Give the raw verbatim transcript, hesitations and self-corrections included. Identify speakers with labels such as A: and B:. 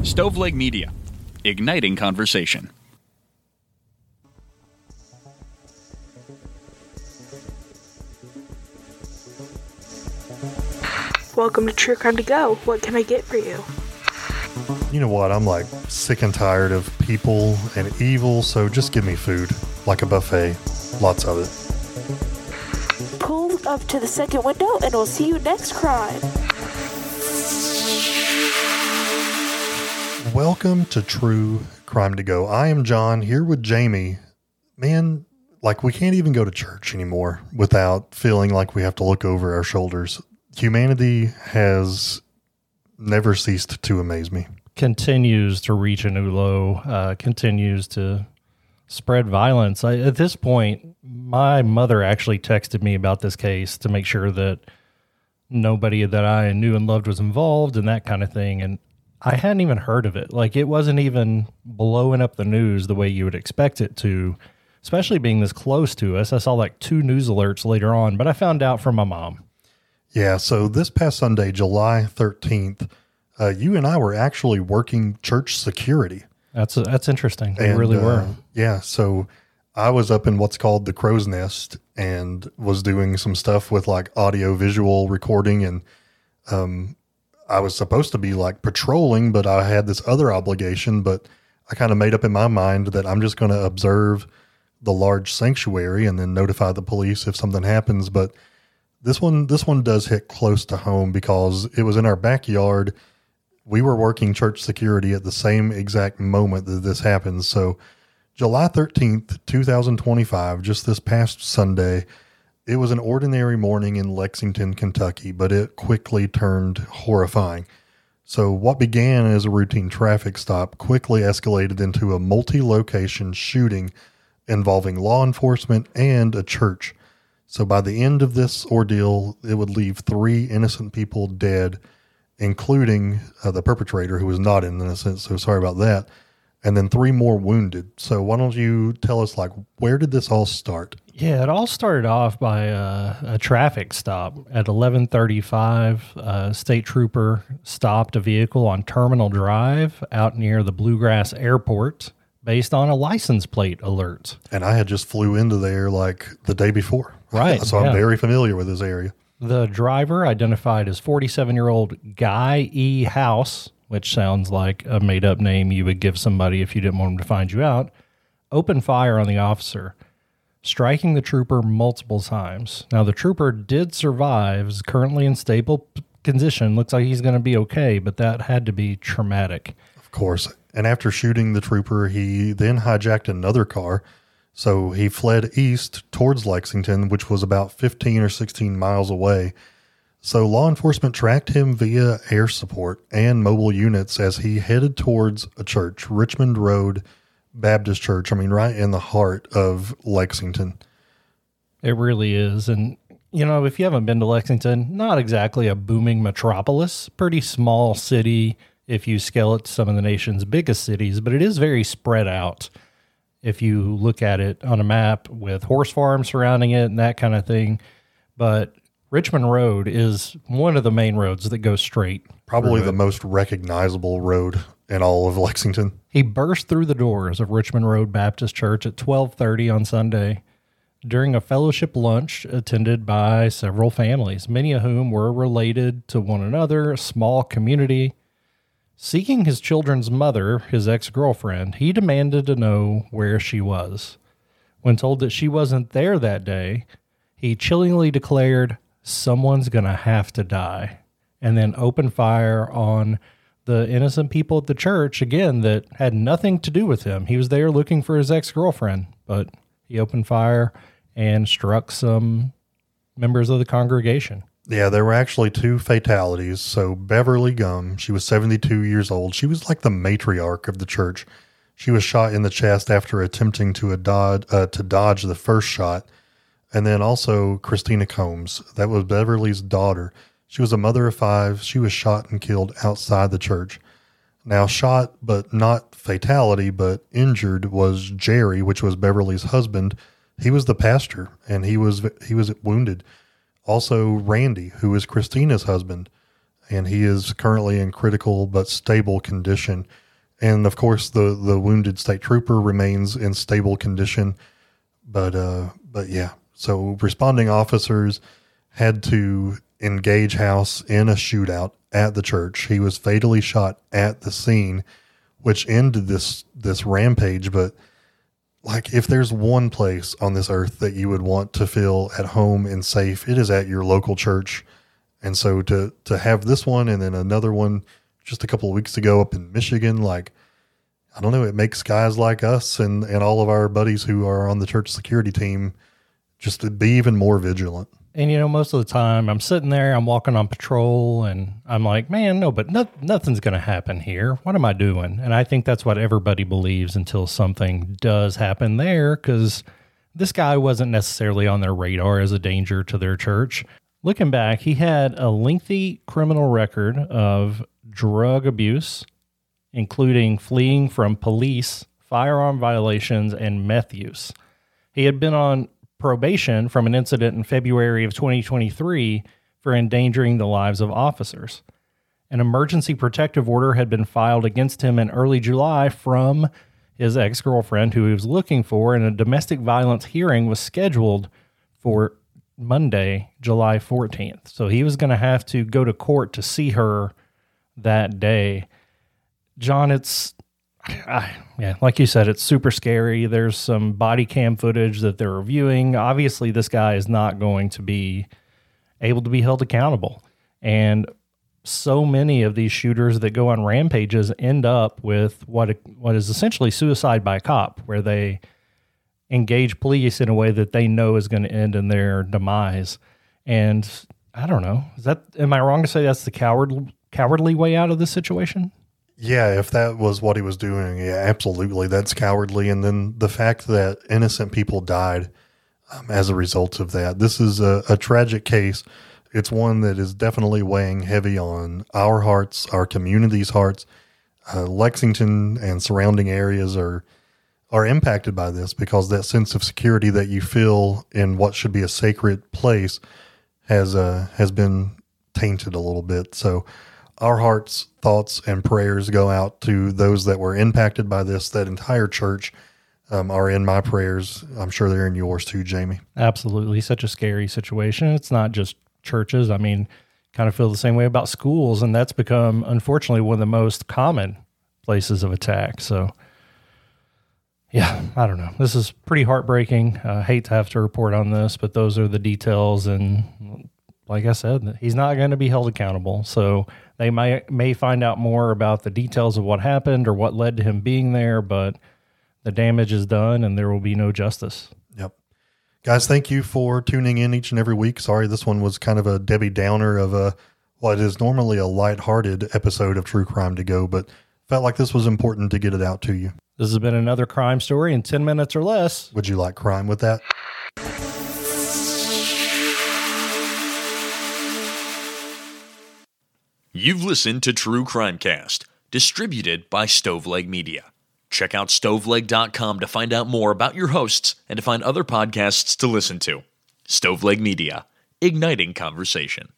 A: Stoveleg Media, igniting conversation.
B: Welcome to True Crime to Go. What can I get for you?
C: You know what? I'm like sick and tired of people and evil, so just give me food. Like a buffet. Lots of it.
B: Pull up to the second window and we'll see you next crime.
C: Welcome to True Crime to Go. I am John, here with Jamie. Man, like we can't even go to church anymore without feeling like we have to look over our shoulders. Humanity has never ceased to amaze me.
D: Continues to reach a new low, uh, continues to spread violence. I, at this point, my mother actually texted me about this case to make sure that nobody that I knew and loved was involved and that kind of thing. And I hadn't even heard of it. Like, it wasn't even blowing up the news the way you would expect it to, especially being this close to us. I saw like two news alerts later on, but I found out from my mom.
C: Yeah, so this past Sunday, July thirteenth, uh, you and I were actually working church security.
D: That's that's interesting. They
C: and,
D: really
C: uh,
D: were.
C: Yeah, so I was up in what's called the Crow's Nest and was doing some stuff with like audio visual recording, and um, I was supposed to be like patrolling, but I had this other obligation, but I kind of made up in my mind that I'm just going to observe the large sanctuary and then notify the police if something happens. But this one, this one does hit close to home because it was in our backyard. We were working church security at the same exact moment that this happened. So July thirteenth, twenty twenty-five, just this past Sunday, it was an ordinary morning in Lexington, Kentucky, but it quickly turned horrifying. So what began as a routine traffic stop quickly escalated into a multi-location shooting involving law enforcement and a church. So by the end of this ordeal, it would leave three innocent people dead, including uh, the perpetrator, who was not innocent. So sorry about that. And then three more wounded. So why don't you tell us, like, where did this all start?
D: Yeah, it all started off by uh, a traffic stop at eleven thirty-five. A state trooper stopped a vehicle on Terminal Drive out near the Bluegrass Airport based on a license plate alert.
C: And I had just flew into there like the day before.
D: Right.
C: So
D: yeah.
C: I'm very familiar with this area.
D: The driver, identified as forty-seven-year-old Guy E. House, which sounds like a made-up name you would give somebody if you didn't want them to find you out, opened fire on the officer, striking the trooper multiple times. Now, the trooper did survive, is currently in stable condition. Looks like he's going to be okay, but that had to be traumatic.
C: Of course. And after shooting the trooper, he then hijacked another car. So he fled east towards Lexington, which was about fifteen or sixteen miles away. So law enforcement tracked him via air support and mobile units as he headed towards a church, Richmond Road Baptist Church. I mean, right in the heart of Lexington.
D: It really is. And, you know, if you haven't been to Lexington, not exactly a booming metropolis, pretty small city if you scale it to some of the nation's biggest cities, but it is very spread out. If you look at it on a map with horse farms surrounding it and that kind of thing. But Richmond Road is one of the main roads that goes straight.
C: Probably the most recognizable road in all of Lexington.
D: He burst through the doors of Richmond Road Baptist Church at twelve thirty on Sunday during a fellowship lunch attended by several families, many of whom were related to one another, a small community. Seeking his children's mother, his ex-girlfriend, he demanded to know where she was. When told that she wasn't there that day, he chillingly declared, "Someone's going to have to die," and then opened fire on the innocent people at the church, again, that had nothing to do with him. He was there looking for his ex-girlfriend, but he opened fire and struck some members of the congregation.
C: Yeah, there were actually two fatalities. So Beverly Gum, she was seventy-two years old. She was like the matriarch of the church. She was shot in the chest after attempting to, dodge, uh, to dodge the first shot. And then also Christina Combs. That was Beverly's daughter. She was a mother of five. She was shot and killed outside the church. Now shot, but not fatality, but injured was Jerry, which was Beverly's husband. He was the pastor, and he was he was wounded. Also, Randy, who is Christina's husband, and he is currently in critical but stable condition. And of course, the, the wounded state trooper remains in stable condition. But, uh, but yeah, so responding officers had to engage House in a shootout at the church. He was fatally shot at the scene, which ended this, this rampage. But like, if there's one place on this earth that you would want to feel at home and safe, it is at your local church. And so to, to have this one and then another one just a couple of weeks ago up in Michigan, like, I don't know, it makes guys like us and, and all of our buddies who are on the church security team just to be even more vigilant.
D: And, you know, most of the time I'm sitting there, I'm walking on patrol, and I'm like, man, no, but no, nothing's going to happen here. What am I doing? And I think that's what everybody believes until something does happen there, because this guy wasn't necessarily on their radar as a danger to their church. Looking back, he had a lengthy criminal record of drug abuse, including fleeing from police, firearm violations, and meth use. He had been on probation from an incident in February of twenty twenty-three for endangering the lives of officers. An emergency protective order had been filed against him in early July from his ex-girlfriend who he was looking for, and a domestic violence hearing was scheduled for Monday, July fourteenth. So he was going to have to go to court to see her that day. John, it's, I, yeah, like you said, it's super scary. There's some body cam footage that they're reviewing. Obviously, this guy is not going to be able to be held accountable. And so many of these shooters that go on rampages end up with what what is essentially suicide by cop, where they engage police in a way that they know is going to end in their demise. And I don't know, is that, am I wrong to say that's the coward cowardly way out of this situation?
C: Yeah, if that was what he was doing, yeah, absolutely. That's cowardly. And then the fact that innocent people died um, as a result of that. This is a, a tragic case. It's one that is definitely weighing heavy on our hearts, our community's hearts. Uh, Lexington and surrounding areas are are impacted by this because that sense of security that you feel in what should be a sacred place has uh, has been tainted a little bit. So our hearts, thoughts, and prayers go out to those that were impacted by this. That entire church um, are in my prayers. I'm sure they're in yours too, Jamie.
D: Absolutely. Such a scary situation. It's not just churches. I mean, kind of feel the same way about schools, and that's become, unfortunately, one of the most common places of attack. So, yeah, I don't know. This is pretty heartbreaking. I uh, hate to have to report on this, but those are the details. And like I said, he's not going to be held accountable. So they may, may find out more about the details of what happened or what led to him being there, but the damage is done and there will be no justice.
C: Yep. Guys, thank you for tuning in each and every week. Sorry, this one was kind of a Debbie Downer of a, what is normally a lighthearted episode of True Crime to Go, but felt like this was important to get it out to you.
D: This has been another crime story in ten minutes or less.
C: Would you like crime with that?
A: You've listened to True Crimecast, distributed by Stoveleg Media. Check out stoveleg dot com to find out more about your hosts and to find other podcasts to listen to. Stoveleg Media, igniting conversation.